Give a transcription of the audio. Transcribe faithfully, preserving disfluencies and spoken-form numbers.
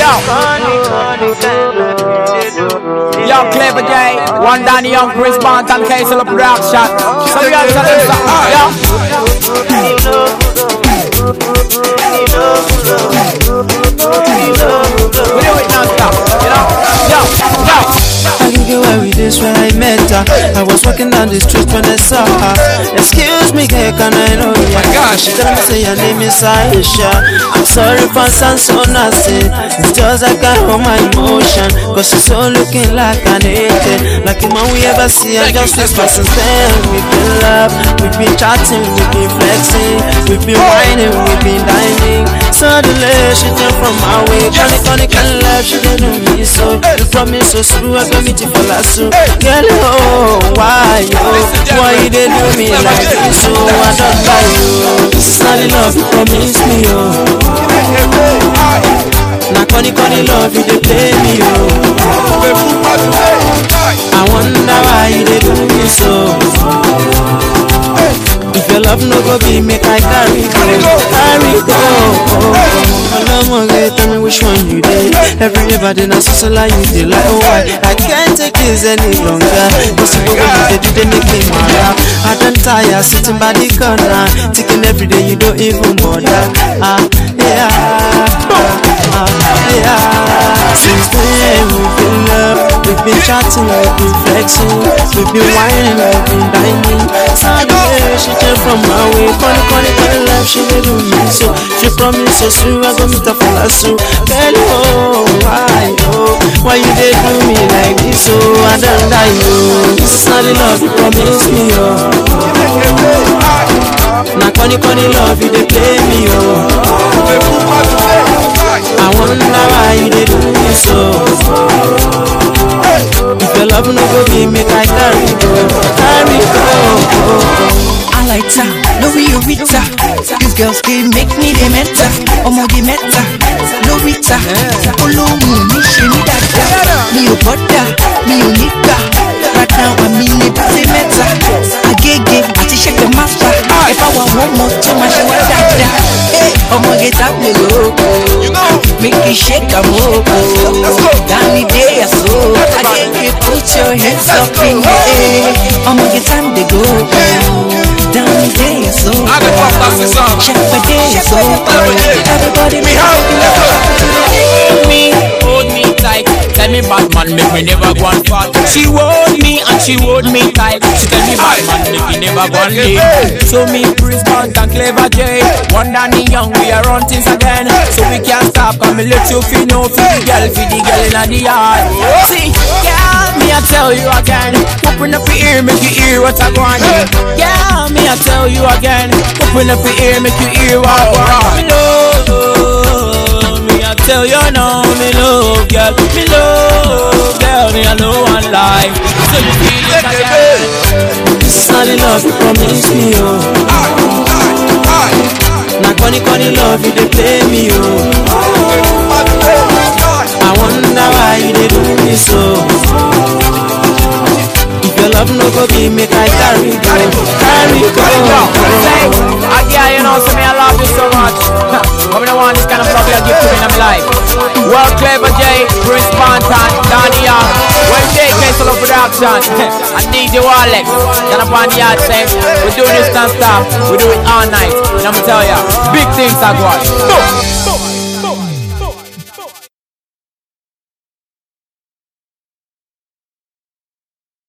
Yo, Clever J, one Danny Young, Chris Banton, Castle of Production. So we got to tell them something, yo. We do it non-stop, you know? Yo, yo. I can get where we this when I met her. I was walking down the street when I saw her. Excuse me, girl, can I know you? My gosh. She tell me say your name is Aisha. I'm sorry for sound so nasty. It's just I can't hold my emotion. Cause she's so looking like an angel. Like the man we ever see and just this person then. We've been love, we've been chatting, we've been flexing, we've been whining, we've been dining. Suddenly she turned from my way. Funny, funny, kind of love, she didn't know me so. The promise so true, I got me to fall asleep. Girl, oh, why, oh, why you did do me like this? So I don't buy you. This is not the love you promised me, oh. Now, funny, funny love you, they play me, oh. I wonder why you did do me so. If your love no go be, make I carry go, carry go. Oh, tell me which one you did. Everybody knows so like you did. Like, oh, I, I can't take this any longer. This is what you did, they make me mad. I don't tire, sitting by the corner, thinking every day you don't even bother. Ah, yeah, ah, yeah. Since then we've been love, we've been chatting, we've been flexing, we've been whining, we've been dining. Suddenly she turned from my way. Funny, funny, funny love, she did do me so. She promised so soon, I go meet her for la so. Girl, oh, why, oh, why you did do me like this? So I don't die, oh. This is not the love you promised me, oh. Now, funny, funny love, you they play me, oh. I wonder why you did do me so. If your love no go be, make I carry go, carry go. I like her, no we you Rita. These girls they make me the meta, omo the meta, no Rita. Olomu mi she ni dada, mi o bother, mi o nika. Right now I'm in the busy meta. Agege, ati shake the master. If I want one more too much, I want dada. Hey, omo get up me loco, make it shake a moco. Danny day so, agege put your hands up in the air. Omo get time to go. Down day so check my day so everybody me hold me, hold me tight. Tell me bad man, make me never go and fall. She hold me and she hold me tight. She tell me bad man, make me never go and leave. So me, Chris Banton, Clever J, one Danny Young, we are on things again. So we can't stop, come and let you feel no for the girl, for the girl in the yard. See, yeah, me I tell you again. Open up your ear, make you hear what I want. Yeah, me I tell you again. Open up your ear, make you hear what I want. Me love, me I tell you now, me love, girl. Me love, girl, me I know one lie. So you feel it again. This is not the love you promised me, oh. Now funny, funny love you they play me, oh. I wonder why you they do me so. If your love no go be, make I carry go, carry go. Say, again, you know, so me I love you so much. But me don't want this kind of love you give to me in my life. Well, Clever J, Chris Banton, Danny Young, well, J, Castle of Production, and D J Walex, and upon the yard same. We do this non-stop, we do it all night. And I'm gonna tell ya, big things are going.